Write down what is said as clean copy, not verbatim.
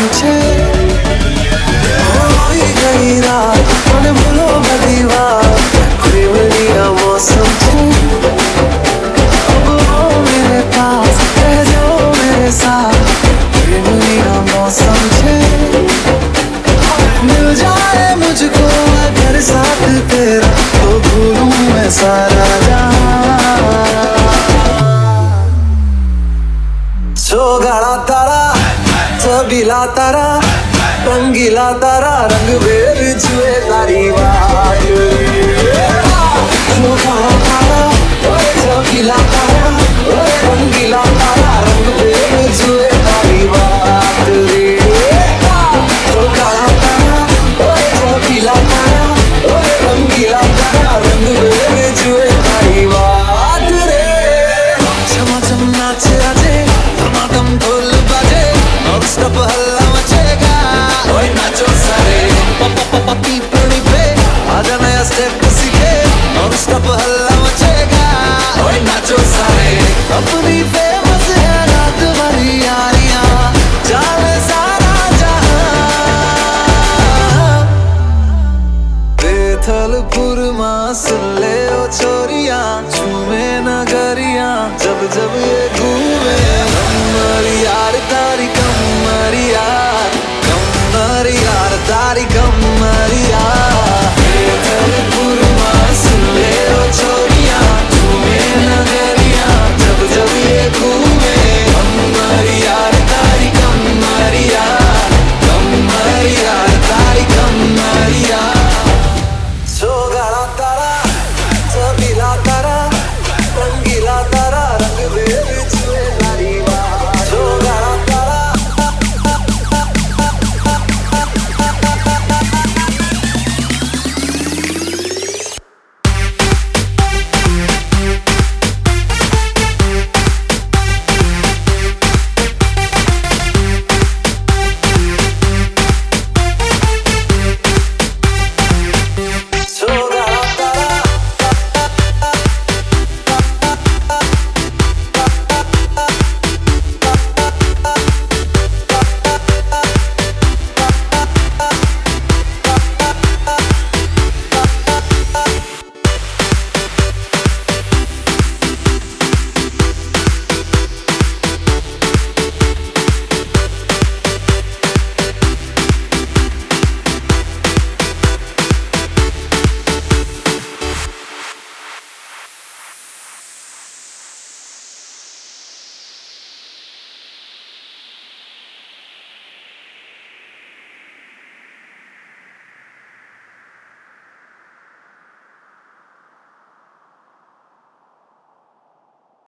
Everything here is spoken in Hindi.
છે હોઈ ગઈ રાત મને ભૂલો બધી વાત પ્રેમની આ મૌસમ છે अब आओ मेरे पास रह जाओ मेरे साथ प्रेमनी आ मौसम છે मिल जाए मुझको अगर साथ तेरा तो भूलूं मैं सारा जहां सोगाड़ा तारा सबीला तारा रंगीला तारा रंग बेर जुए तारी बात सोगाड़ा तारा सबीला तारा रंगीला तारा रंग बेर जुए तारी बात रे सोगाड़ा तारा सबीला तारा रंगीला तारा रंग बेर जुए तारी बात रे चमाचम नाचे आजे धमाधम ढोल बाजे नॉनस्टॉप हल्ला मचेगा ओए नाचो सारे पपी पुड़ी पे आजा नया स्टेप सीखे नॉनस्टॉप हल्ला मचेगा ओए नाचो सारे अपनी फेमस है रात भरी यारियां जाने सारा जहां बेथलपुर मां सुन